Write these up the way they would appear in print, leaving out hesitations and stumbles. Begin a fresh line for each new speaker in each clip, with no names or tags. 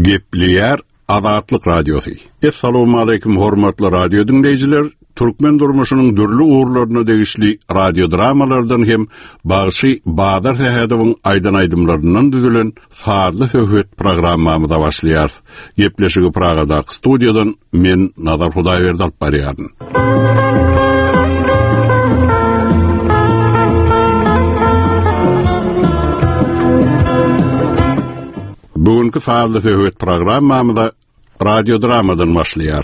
Gepleyer Azatlyk Radiosu. Assalamu alaykum hormatly radio dinleyijiler. Türkmen durmuşynyň dürli uğurlaryna degişli radio dramalardan hem Bağışı Badar Sehedowyň aýdan aýdymlaryndan düzülen Fadly Söhbet programmamyza başlaýar. Gepleşigi Pragada studiodan men Nazar Hudaýberdi alyp barýaryn. Bugünkü Fadly Söhbet programmamyza radio dramadan başlaýar.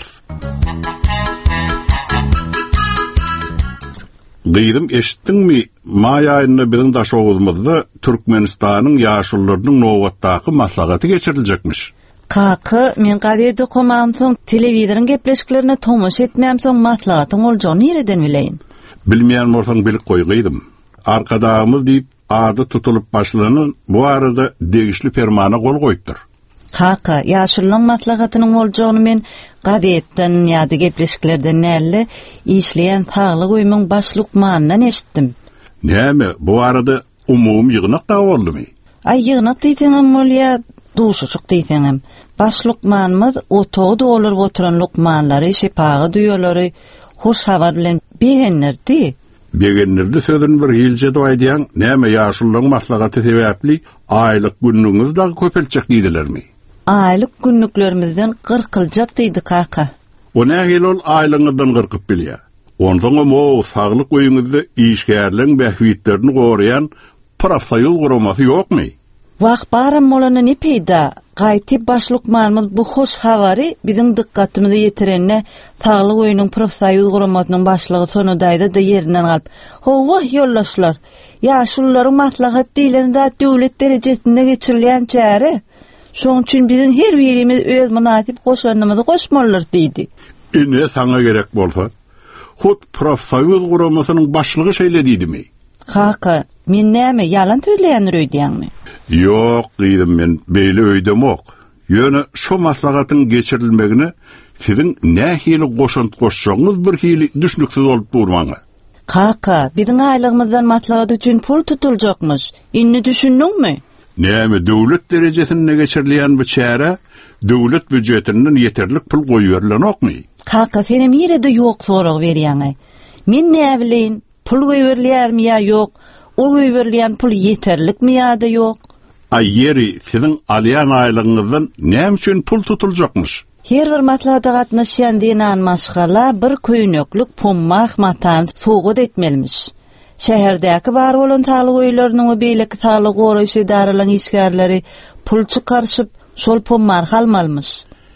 Gıydym eşitdiňmi? May aýynda biziň daşowuzmyzda Türkmenistanyň ýaşullarynyň nowatdaky maslahaty geçiriljekmiş.
Kakı, men gazetde okumam soň telewizoryň gepleşiklerine tomuş etmem soň maslahatyň boljagyny nereden bileýin?
Bilmeýän bolsaň bilip goýgydym. Arkadagymyz diýip ady tutulup başlanan bu arada degişli fermana gol goýupdyr.
Kakı, ýaşullaryň maslahatynyň boljagyny men gazetden ýa-da gepleşiklerden näle işleýän Saglyk öýümiň başlykmandan eşitdim.
Näme, bu arada umumy ýygnak da boldymy?
Ay ýygnak diýseňem bolýa, duşuşuk diýseňem. Başlykmanymyz otagy doluryp oturan lukmanlary, şepagy duýalary hoş habar bilen begenlerdi.
Begenlerdi sözün bir hilje doýdýan, näme ýaşullaryň maslahaty sebäpli aýlyk günlüğüňiz da köpeljek diýdilermi?
Aýlyk günlüklerimizden 40 kıljak diýdi kaka.
O nähil ol aýlyňyzdan 40 bilýär. Ondan o saglyk öýüňizde işgärliň bähwitlerini gorayan profsoýuz guramasy ýokmy?
Wagt baram bolany ne peýda? Gaýty başlykmanymyz bu hoş habary biziň dikkatimizi ýetirenne Saglyk öýüniň profsoýuz guramasynyň başlygy sonudaýda da ýerinden galyp. Howa ýollaşlar. Ýaşullaryň maslahat diýilen zat döwlet derejesinde geçirilýän çäre. Şoň üçin biziň her birimiz öz münasip goşanymyzy goşmalylar diýdi.
Ne saňa gerek bolsa, hut profsoýuz guramasynyň başlygy şeýle diýdimi?
Kaka, men näme ýalan söýleýändir öýdýäňmi?
Ýok, diýdim men, beýle öýdemok. Ýöne şu maslahatyň geçirilmegine siziň nähili goşant goşjagyňyz bir hili düşnüksiz bolup durmaňa.
Kaka, biziň aýlygymyzdan maslahat üçin pul tutuljakmyş. Inni düşündiňmi?
Näme, döwlet derejesinde geçirilýän bu çäre döwlet büdjetinden ýeterlik pul goýberlenokmy?
Kaka, senem ýerde ýok sorag berýäňe. Men näme bileýin, pul goýberlermi ýa ýok? O goýberlen pul ýeterlikmi ýa-da ýok?
Aýeri siziň alýan aýlygyňyzdan näme üçin pul tutuljakmyş?
Her bir maslahata gatnaşýan dinan maşgala bir köýneklik pommak matan sowgat etmelimiş. Şäherdäki bar bolan saglyk öýlerini we beýleki saglyk goraýşy idaralaryň işgärleri pul çykarşyp şol pommar halmalmyş.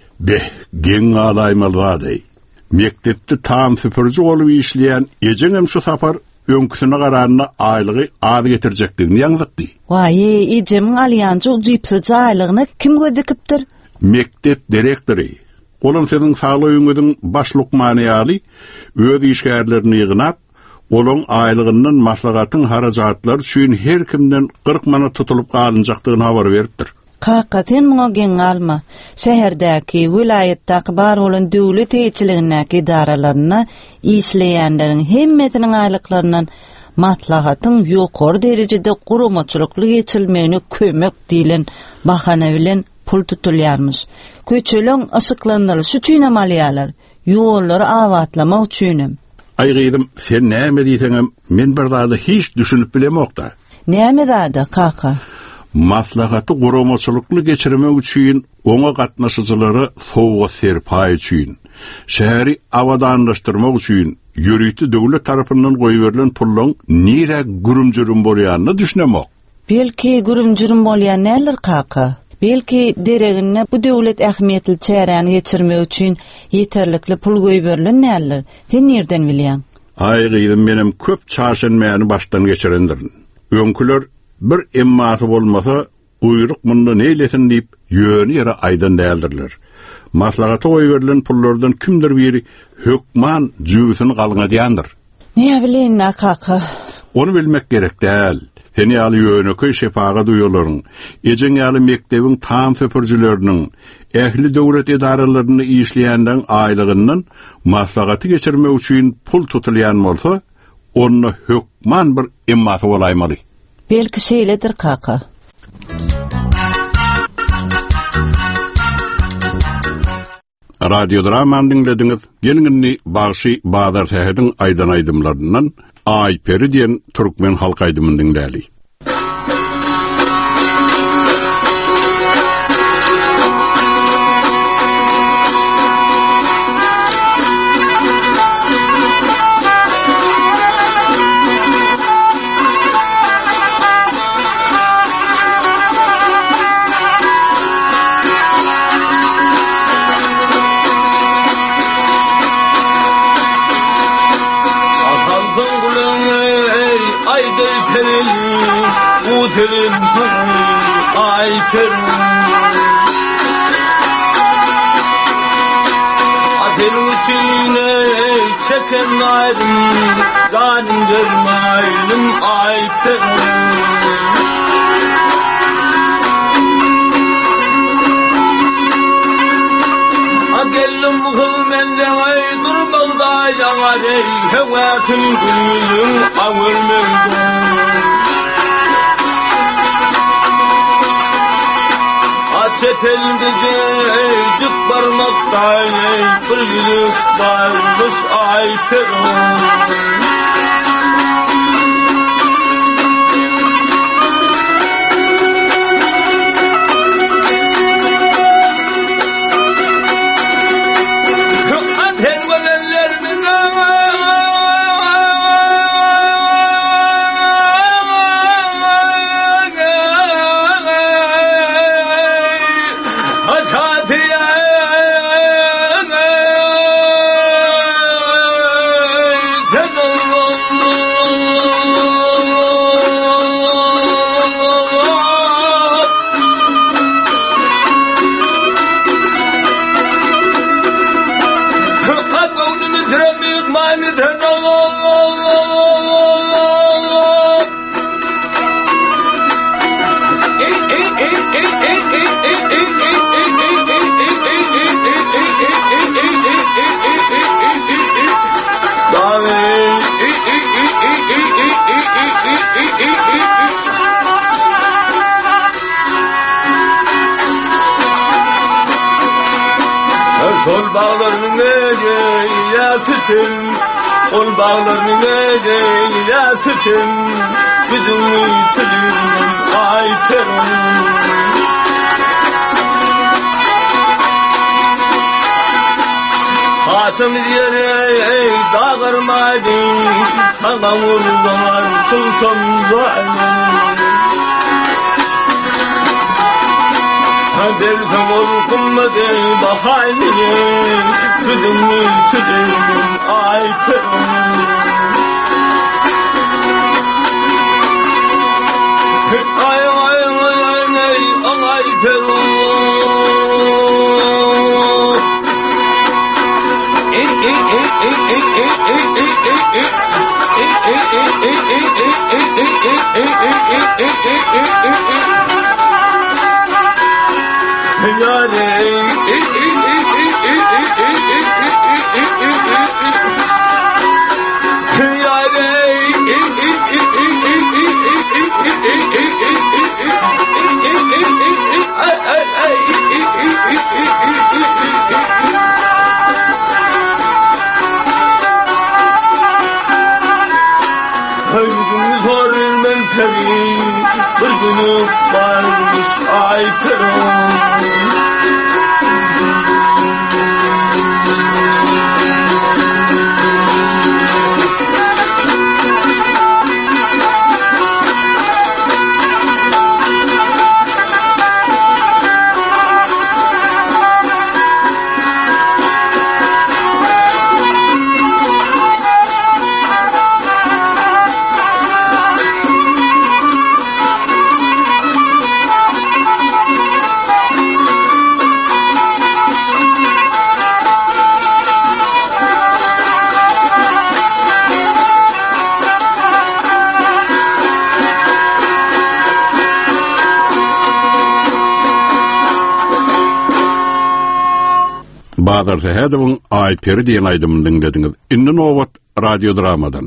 Geň
alaýmaly. Mektepde tam süpürji bolup işleýän ejeňem şu sapar öňküsine garanyna aýlygy ady getirjekdigini ýaňlatdy.
Waý, ejemiň alýanjy ujypsyjy aýlygyny kim gödekipdir?
Mektep direktory. Olam seniň saglyk öýüňiň başlykmany ýaly öz işgärlerini ýygnap, olaň aýlygyndan maslahatyň harajatlary üçin her kimden 40 manat tutulup galynjakdygyny habar beripdir.
Kaka, sen muňa geň alma. Şäherdäki, vilayetdäki bar bolan döwlet eýçiligindäki idaralaryna işleýänleriň hemmetiniň aýlyklarynyň maslahatyň ýokary derejede guramaçylykly geçirilmegine kömek diýilen bahana bilen pul tutulýarmyş. Köçeleň aşyklandyryşy üçin amalýalar, ýollary awatlamak üçin.
Aýgydym, sen näme diýseňem, men bir zada hiç düşünüp bilemokda.
Näme zada, kaka?
Maslahaty guramaçylykly geçirmek üçin oňa gatnaşyjylary sowga serpaý üçin, şäheri awadanlaşdyrmak üçin ýörükli döwlet tarapyndan goýberilen pullaryň nire gürümjürüm bolýanyny düşünemok.
Belki gürümjürüm bolýan näler kaka? Belki deregine bu döwlet ähmiýetli çäräni geçirmek üçin ýeterlikli pul goýberilen näler? Sen nerden bilýän?
Aýgydym, menem köp çarşenmäni başdan geçirendir. Öňküler bir emmasy bolmasa, uyruk munda neylesin diýip ýöni ýere aýdan däldirler. Maslahata goýberilen pullardan kimdir biri hökman jüýüsini galňadýandyr.
Ne bileýin kaka?
Onu bilmek gerek däl. Seni ýaly ýöneköy şepaga duýularyň, ejeň ýaly mekdebiň tam söpürjileriniň, ähli döwlet idaralaryny işleýänden aýlygyndan maslahaty geçirmek üçin pul tutulýan bolsa, onu hökman bir emmasy bolaýmaly.
Belki şeýledir kaka.
Radio Draman dinlediniz. Gelingini Bağşı Bağdar Tehedin aydan aydımlarından Ayperi diyen Türkmen halk aydımını dinleyeli.
Aterin içine çeken ayrım, canım görmeyelim ayterim. Agelim hılmenden aydırmalda yanar ey, hevatın gülüm ağırmıldım. Çetel gece cık barmakta bir yılık varmış ayterim. Sol bağlarının egeyle tütün, ol bağlarının egeyle tütün, güdümü tülüm ayterim. Hatım yere dağırmadı, sana vurdular sultan zalim. Derdim olkunmadı bahaniye, güdümü tülüm ayterim. Ay ay ay ay ay ayterim. Bir günü varmış ayterim.
Bağdar Tehedin Ayperi diyen aydımını dinlediniz. İndenovat Radio Dramadan.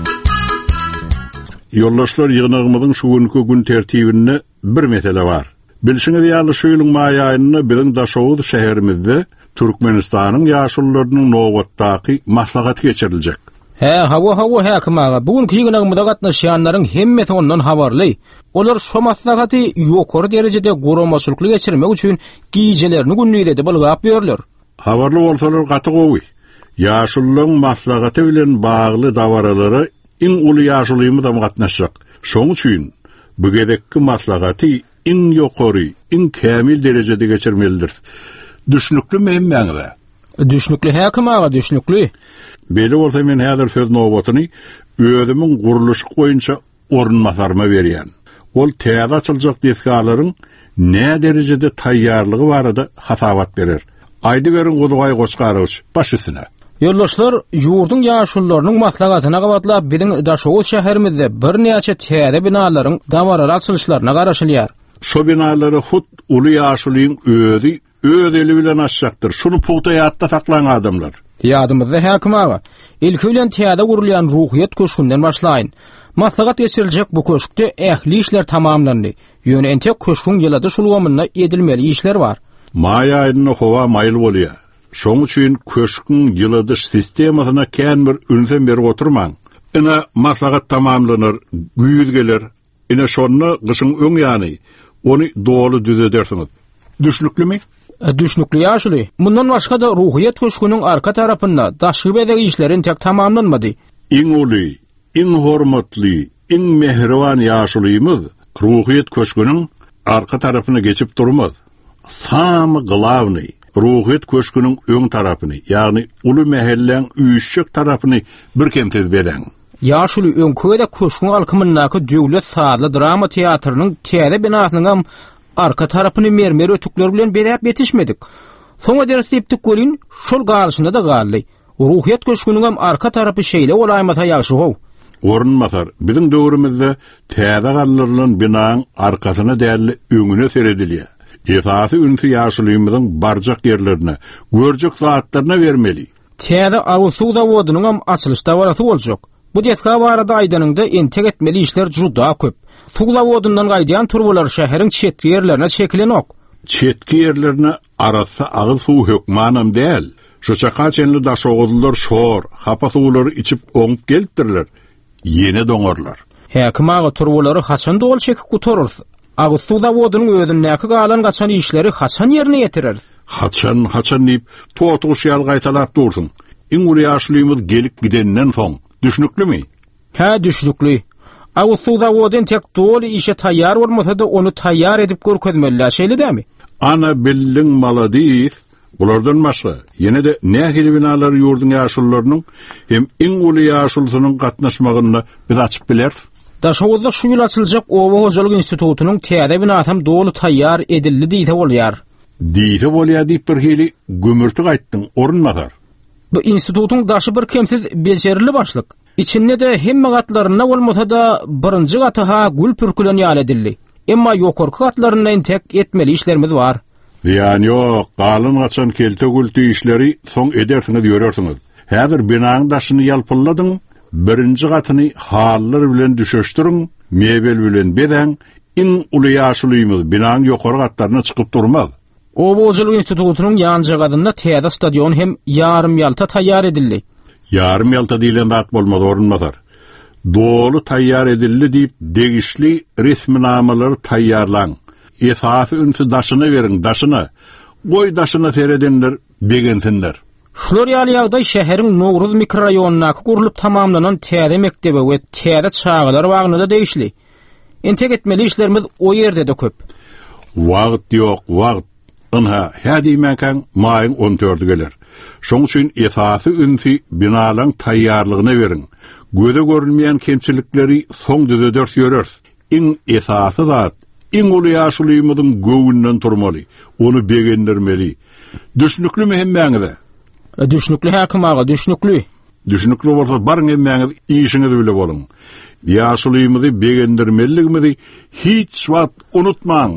Yoldaşlar, yığınağımızın şu günkü gün tertibinde bir mesele var. Bilşiňiz ýaly şu ýylyň maý aýynda biziň Daşowuz şäherimizde Türkmenistanyň ýaşullarynyň nowatdaky maslahaty geçiriljek.
Hawa häkimaga bugünkü ýygnagymyzda gatnaşýanlaryň hemmeti ondan habarly. Olar şu maslahaty ýokary derejede guramaçylyk geçirmek üçin giýjelerini günnüýde bolgap ýörler.
Habarly bolsalar gaty gowy. Ýaşullaryň maslahaty bilen bagly dawaralary iň uly ýaşulymyzda gatnaşjak. Şoň üçin bu gedekki maslahaty iň ýokary, iň kämil derejede geçirmelidir. Düşnükli mehemmäňe.
Düşnükli häkimaga düşnükli.
Beli bolsa men häzir söz nowatyny özümiň guruluşy boýunça orunmasaryma berýän. Ol täze açyljak defkalaryň nä derejede taýýarlygy barada hasabat berer. Aýdy berin Gudugay Goçgarow baş üstüne.
Ýoldaşlar, ýurdun ýaşullarynyň maslahatyna gabatlap biziň Daşow şäherimizde bir näçe täze binalaryň dawarary açylışlaryna garaşylýar.
Şu binalary hut uly ýaşulyň öz eli bilen açjakdyr. Şunu puta ýatda saklanan adamlar.
Ýadymyzda häkimaga ilki bilen täze gurulýan ruhyat köşkünden başlaýyn. Maslahat geçiriljek bu köşkde ähli işler tamamlandy. Ýöne entek köşküň ýylady şulgamyna edilmeli işler bar.
Maý aýynyň howa maýl bolýar. Şoň üçin köşküň ýylady sistemasyna kän bir ünsen berip oturmaň. Ina maslahat tamamlanar, güýüz geler. Ina şonu gyşyň öň ýany, ony dogly düzedersiňiz. Düşnüklimi?
Düşnükli ýaşuly. Mundan başga da ruhyat köşküniň arka tarapynda daşky bedegi işlerin tek tamamlanmady.
Iň uly, iň hormatly, iň mehriban ýaşulymyz ruhyat köşküniň arka tarapyna geçip durmaz. Samy glavny ruhyat köşküniň öň tarapyny, ýagny uly mehelläň üýşçek tarapyny bir kemsiz beren.
Ýaşuly öňküde köşküň alkymyndaky döwlet saatly drama teatrynyň täze binasynyň arka tarapyny mermer ötükler bilen berip yetişmedik. Soňa dersipdik golin şol galşynda da gally. Ruhyat köşküniň arka tarapy şeýle olaýmasa ýaşy gow.
Orunmasar, biziň döwrümizde täze gallarylan binaň arkasyna däli öňüne seredilýär. Esasy ünsü ýaşulymyzyň barjak ýerlerine, görjek saatlaryna bermeli.
Täze Awsu zawodynyň açylyş dawarasy boljak. Bu deska barada aýdanyňda entek etmeli işler juda köp. Suwla wodundan gaýdýan turbalar şäheriň çetki ýerlerine çekilenok.
Çetki ýerlerine arasy agyl suw hökmanam däl. Şu çakaçenli Daşowuzlar şor, hapa suwlary içip oňup gelipdirler. Ýene doňarlar.
Häkimaga turbalary haçan dogul çekip gutarır. Agyl zawodynyň özündäki galan gaçan işleri haçan ýerine ýetirer.
Haçan diýip totuş ýal gaýtalap dursun. Iň uly ýaşulymyz gelip gidenden soň düşnüklimi?
Düşnükli. Awsu zawodyn tek dogul işe taýýar bolmasa da onu taýýar edip görkezmeli şeýle dämi?
Ana billiň maladys. Bulardan başga ýene de nähili binalar ýurdun ýaşullarynyň hem iň uly ýaşulsynyň gatnaşmagyna biz açyp biler.
Daşowuzda şu ýyl açyljak Owa Hojalyk institutynyň täze binasy dogly taýýar edildi diýse bolýar.
Diýse bolýar diýip bir hili gömürtük aýtdyň, orunmasar.
Bu institutyň daşy bir kemsiz bejerli başlyk. İçinde de hemme gatlaryna bolmasa da birinji gaty gül pürkülen ýal edildi. Emma ýokarky gatlaryna entek etmeli işlerimiz bar.
Ýani ýok, galyn gaçan kelte gültü işleri soň edersiňiz ýörersiňiz. Häzir binaň daşyny ýalpylladyň, birinji gatyny hallar bilen düşeşdiriň, mebel bilen bedeň, iň uly ýaşulymyz binaň ýokary gatlaryna çykyp durmaz.
Owa Hojalyk institutynyň ýanjy gadynda täze stadion hem ýarym ýalta taýýar edildi.
Yarım ýalta diýilen zat bolmaz, orunmasar. Dogly taýýar edildi diýip degişli resminamalar taýýarlaň. Esasy ünsü daşyny beriň, daşyny. Goý daşyna seredenler begensinler.
Şular ýaly şäheriň Nowruz mikroraýonuna gurulyp tamamlanan täze mektebe we täze çağlar wagtynda değişli. Entek etmeli işlerimiz o ýerde de köp.
Wagt ýok, wagt. Anha hädi mekan maýyň 14 geler. Şoň üçin esasy ünsü binalaryň taýýarlygyna beriň. Göze görülmeýän kemçilikleri soň düzeder ýörer. Iň esasy zat, iň uly ýaşulymyzyň göwünden turmaly, onu begendirmeli. Düşnükli mehemmäňe.
Düşnükli häkimaga, düşnükli.
Düşnükli bolsa barın emmäňiz işiňizi bile bolun. Ýaşulymyzy begendirmeligimizi hiç wagt unutmaň.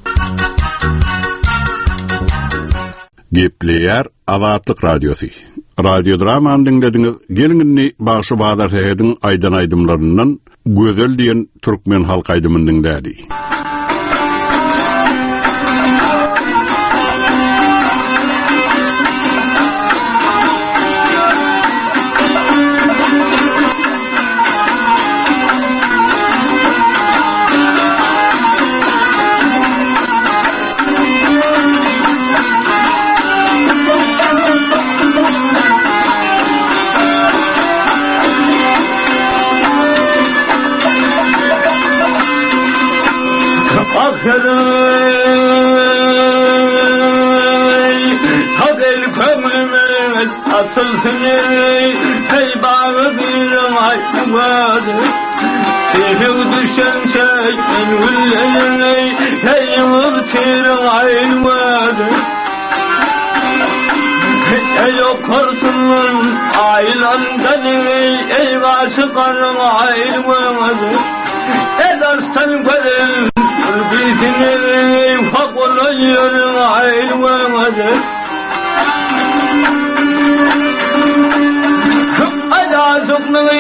Gepleýär Azatlyk radiosu. Radio Dramanı dinlediňiz. Gelingini Bagşy Badar Sehediň Aýdan aýdymlaryndan Gözel diýen türkmen halk aýdymyny dinlädi.
Hakel kömrümüz atılsın hey bağı bir ayvadı Sehir düşen şey en güllerin hey vırtir ayvadı Ey okursunun aylandan ey aşıkarın ayvadı Ederstan görün Bizini fakulayyarın ayrılmadı Ada soknuğu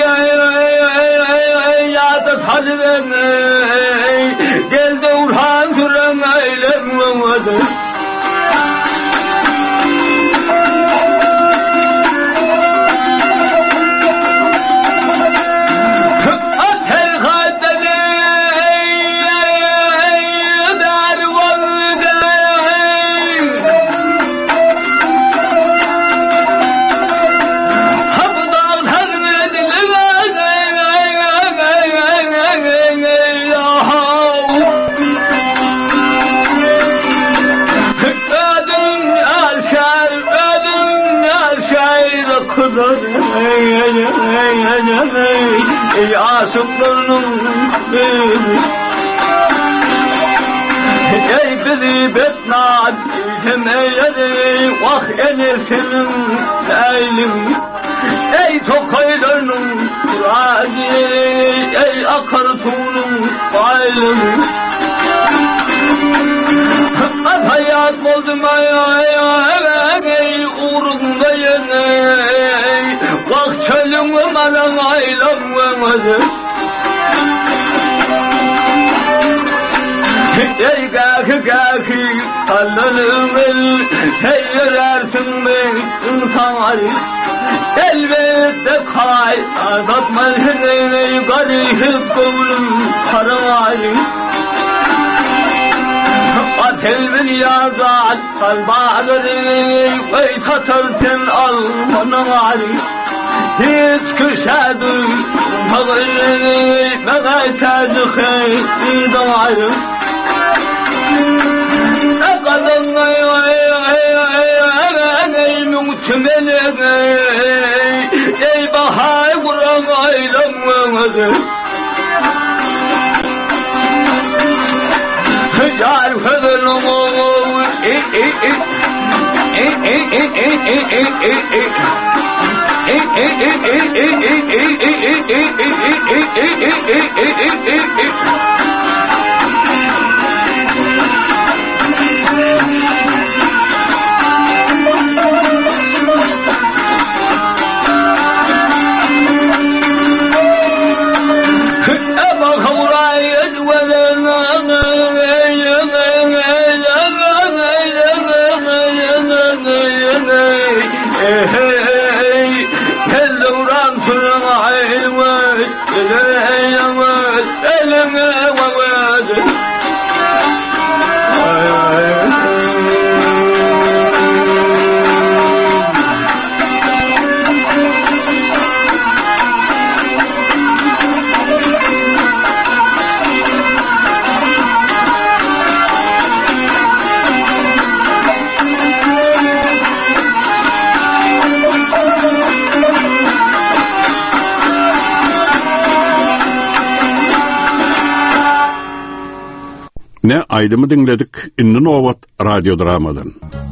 yadı talibin Geldi Urhan süren aylanmadı Ey aşıklarının Ey bizi betnat Temeyeri vah enesinin Eylim Ey tokaylarının Kuradi Ey akartunun Eylim Hayat oldum ey uğrundayın Vah çölümü bana aylanmadı Ey gâki Allah'ım Hey yerersin ben tanrı Elbette kay Adatmayın ey garip kovulum Karavayım Atelmin yazat Kalbağları Vey tatarken almanı Hiç küşedü Mağırı Mağay tezükhey İdârı Eqadın Ey muhtemeli Ey bahay Kur'an aylanmadı Yar fedilum
Ne aydımı dinledik inni Nowat Radio Dramadan.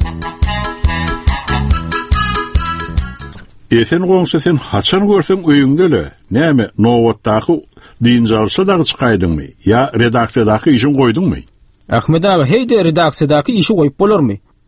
Esen goňsy sen haçan görsen öýüňdele, näme Nowatdaky diýinjalsa da çykaýdyňmy? Ya redaksiýadaky işiň goýdyňmy?
Ahmed abi, heyde redaksiýadaky işi goýup bolarmy?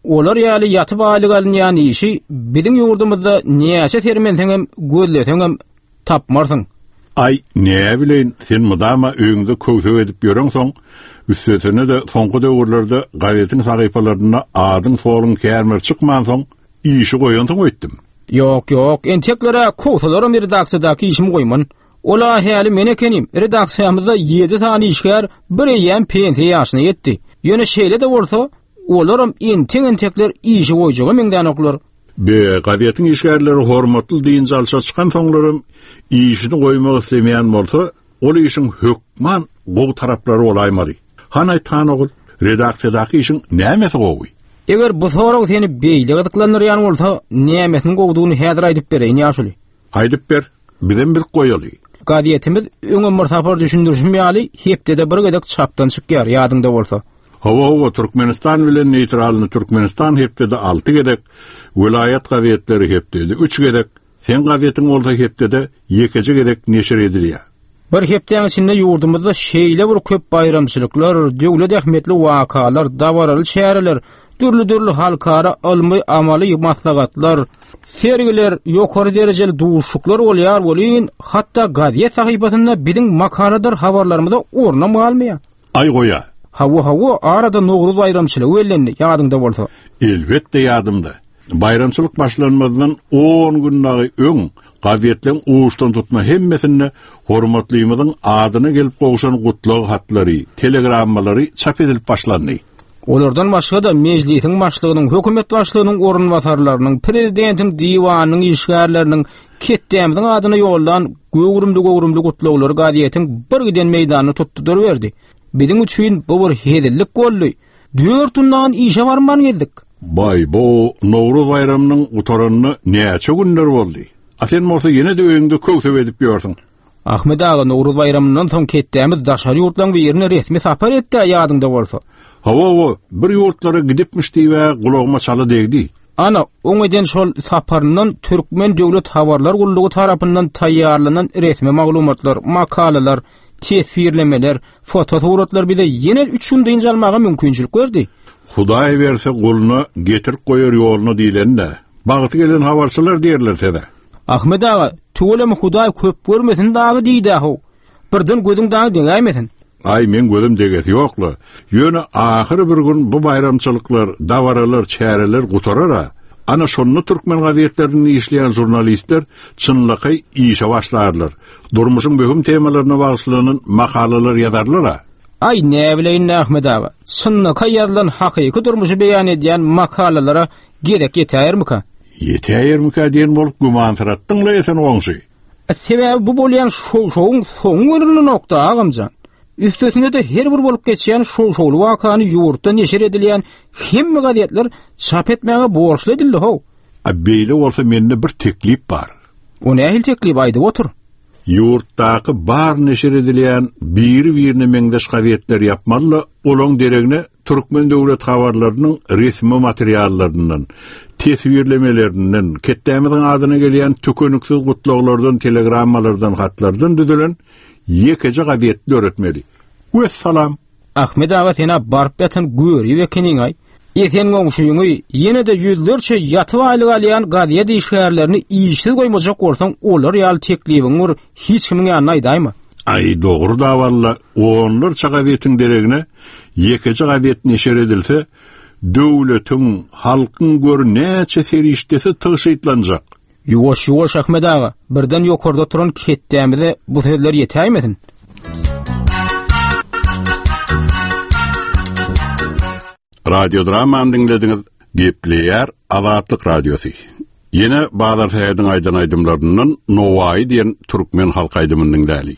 olar ýaly ýatyp alygalyň ýany işi biziň ýurdumyzda näçe termenseň hem gözleseň hem tapmarsyň.
Ay, näme bilen sen mudama öňde köwsep edip ýöreň soň, üstesine de soňky döwürlerde gaýetiň sahypalaryna adyň solyň kärmer çykman soň işi goýandyň öýtdim.
Ýok, enteklere köwselerim redaksiýadaky işimi goýman. Ola häli men ekenim. Redaksiýamyzda 7 tany işgär bir ýem pensiýa ýaşyna ýetdi. Ýöne şeýle de bolsa, olaram entekler işi goýjagy meňden oklar.
Be gaýetiň işgärleri hormatly diýince alşa çykan soňlarym işini goýmak islemeýän bolsa, ol işin hökman gowy taraplary olaýmady. Hanaý tanagul redaksiýadaky işin nämesi gowy?
Eger bu soraw seni beýle gydyklanýan bolsa, nämesini gowdugyny häzir aýdyp bereýin ýaşuly.
Aýdyp ber, bilen bir goýaly.
Gaýetimiz öňe murtapar düşündürüşmýäli, hepde bir gedek çapdan çykýar, ýadyňda bolsa.
Hawa Türkmenistan bilen neytralny Türkmenistan hepde 6 gedek, vilayet gazetleri hepde 3 gedek, sen gazetiň bolsa hepde 2 gedek neşir edilýär.
Bir hepdeň içinde ýurdumyzda şeýle bir köp bayramçylyklar, döwlet ähmetli wakalar, dawaraly şäherler, türlü halkara almy amaly maslahatlar, sergiler, ýokary derejeli duşuklar bolýar bolýan, hatda gazet sahypasynda biziň makaladar habarlarymyzda ornam galmaýar.
Ay goýa.
Hawa arada Nowruz bayramçylygy wellendi, ýadyňda bolsa.
Elbetde ýadymda. Bayramçylyk başlanmadan 10 günnäge öň gazetleň uçdan tutma hemmesini hormatlymyň adyny gelip gowşan gutlaw hatlary, telegrammalary çap edilip başlandy.
Olardan başga da meclisiň başlygynyň, hökümet başlygynyň orunbasarlarynyň, prezidentiň diwanynyň işgärleriniň ketdämiziň adyny ýoldan göwrümli gutlawlary gaýetiň bir giden meýdanyny tutduryp berdi. Biziň üçin bu bir hedillik boldy. 4 gündan işe barman geldik.
Bay, bu Nowruz bayramynyň utaranyny näçe günler boldy? Sen bolsa ýene de öňde köwsep edip ýörsiň.
Ahmet ağa Nowruz bayramyndan soň ketdämiz daşary ýurtlaryň bir ýerine resmi sapar etdi, ýadyňda bolsa.
Hawa bir ýurtlara gidipmişdi we gulagma çaly degdi.
Ana, oňeden şol saparyndan Türkmen döwlet habarlar gullugy tarapyndan taýýarlanan resmi maglumatlar, makalalar, tesvirlemeler, fotosuratlar bize ýene 3 günde almaga mümkinçilik berdi.
Hudaý berse guluna getirip goýar ýoluna diýilende, bagyty gelen habarçylar diýerler sede.
Ahmet ağa, tüwelem Hudaý köp görmesin dagy diýdi aho. Birden gözüň dagy diňämesin.
Ay, men gözüm degeti ýokly. Ýöne ahyry bir gün bu bayramçylyklar, dawaralar, çäreler gutarara. Ana şonu Türkmen gazetlerini işleyen jurnalistler çynlaky işe başlarlar. Durmuşyň möhüm temalaryna bagyslynan makalalar ýazarlar.
Ay, ne bileýin Ahmet ağa. Çynlaky ýazylan hakyky durmuşy beýan edýän makalalara gerek ýetäýärmika?
Ýetäýärmika diýen bolup gumansyratdyňla esen oňşy.
Sebäbi bu bolýan şoň soňuny nokta agamjan. Üstesinde de her bir bolup geçýän şoňly wakany ýurtda neşir edilýän hemme gazetler çap etmäge borçly edildi ho.
Beýle bolsa mende bir teklip bar.
O nähil teklip aýdyp otur?
Ýurtdaky bar neşir edilýän bir-birine meňdeş gazetler ýapmaly, olaň deregine Türkmen döwlet habarlarynyň resmi materiallaryndan, tesvirlemelerinden, ketdämiziň adyna gelýän tökönüksiz gutlaglardan, telegrammalardan, hatlardan düzelen ýekece gazetler öğretmeli. Vesselam.
Ahmet ağa sena barp ýatan göri we keniňay. Esen goňşuýuňy ýene de ýüzlerçe ýatyp alýan gazet işgärlerini işsiz goýmajak bolsaň, olar ýaly teklibiň ur hiç kimiň ýanyna aýdaýmy?
Ay, dogry da walla, onlarça gazetiň deregine ýekece gazet neşer edilse, döwletiň, halkyň gör näçe serişdesi tyşytlanjak.
Ýuwaş Ahmet ağa, birden ýokarda turan ketdämize bu sözler ýetäýmesin?
Radio Draman dinlediňiz. Gepleýär Azatlyk radiosy. Ýene Bazar Häýeň aýdan aýdymlaryndan Nowaý diýen türkmen halk aýdymynyň däli.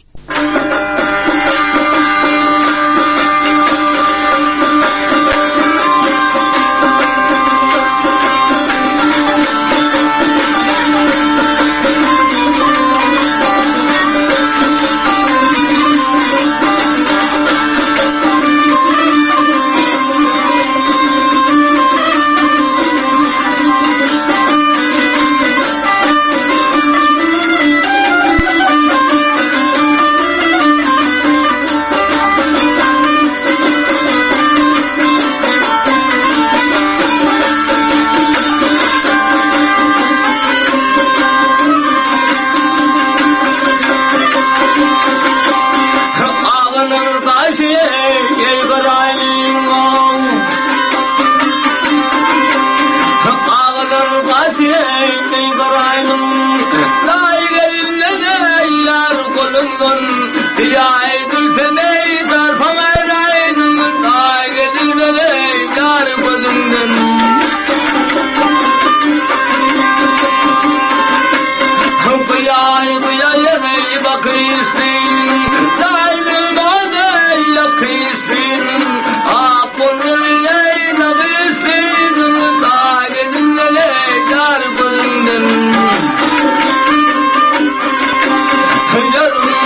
çiğney qarayın Nay gelinne yar kolundan Diyay gülpemey tarpan ayrayın Nay gelinne yar kolundan Bıyay yemey bakıştın Daylım aday yakıştın Aklın ey nakıştın Dağın nele yar bulundun Yarım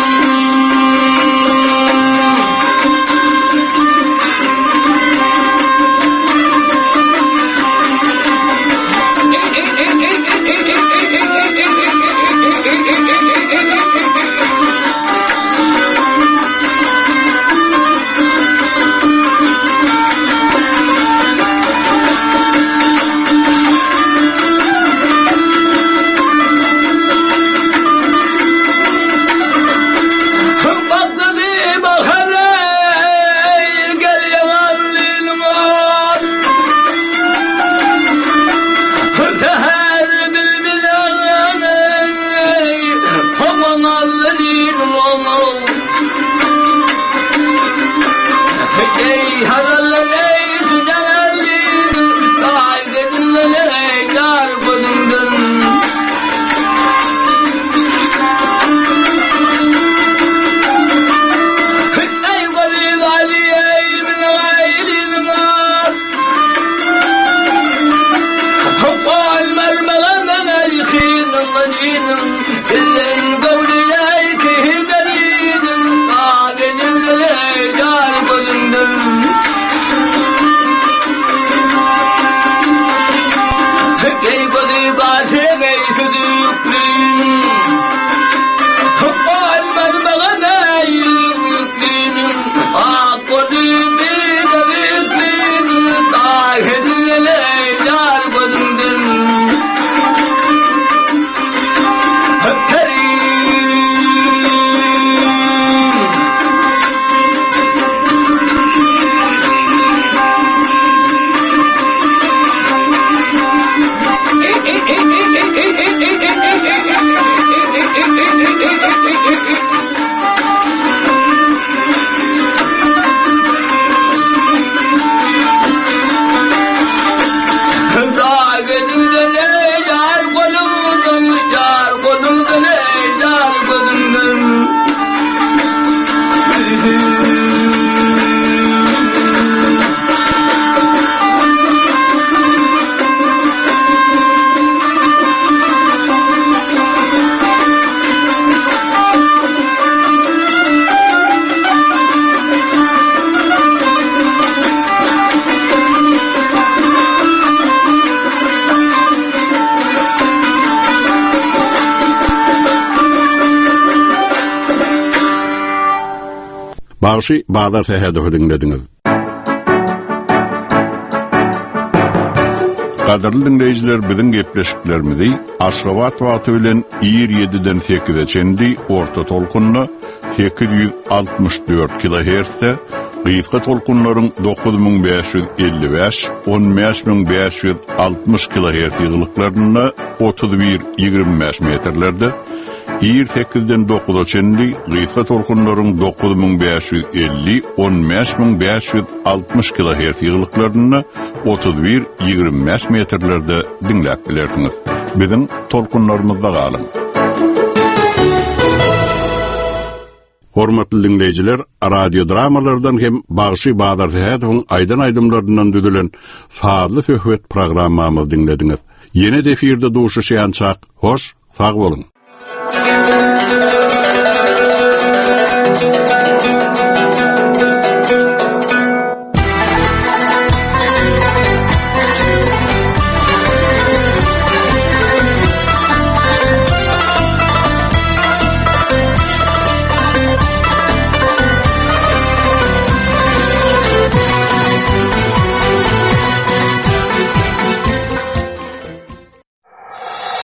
Bağışı Bağdar Tehedif'i dinlediniz. Qadarlı dinleyiciler, bizim gepleşiklerimizi Aşgabat wagty bilen 27-den 8-e çendi orta tolkunna 864 kHz-de, gysga tolkunlaryň 9555, 15560 kHz ýygylyklaryna 31-25 metrlerde, 8-den 9-a çendi gysga tolkunlaryň 9550, 15560 kHz ýygylyklaryna 31-25 metrlerde dinläp bilersiňiz. Bizim tolkunlarymyzda galyň. Hormatly dinleyijiler, radio dramalardan hem Bağışı Bağdar Tehedif'in aydan aydımlarından düdülen Fadlı Söhbet programmamyzy dinlediňiz. Yeni defirde duşuşýançak, hoş, sag bolun.